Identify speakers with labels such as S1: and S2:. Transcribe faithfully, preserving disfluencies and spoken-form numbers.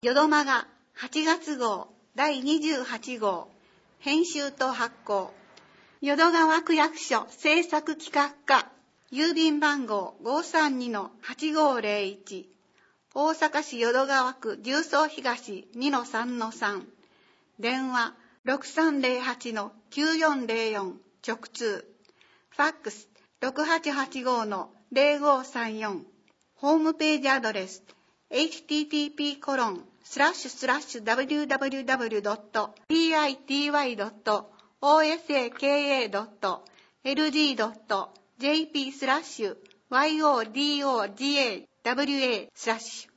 S1: よどまがはちがつ号だいにじゅうはち号編集と発行淀川区役所制作企画課郵便番号 ごーさんにのはちごーぜろいち 大阪市淀川区十三東 にのさんのさん 電話 ろくさんぜろはちのきゅうよんぜろよん 直通ファックス ろくはちはちごのぜろごさんよん ホームページアドレス エイチティーティーピーコロンスラッシュスラッシュダブリューダブリューダブリュードットピーアイティーワイドットオーエスエーケーエードットエルジードットジェーピースラッシュワイオーディーオージーエーダブリューエースラッシュ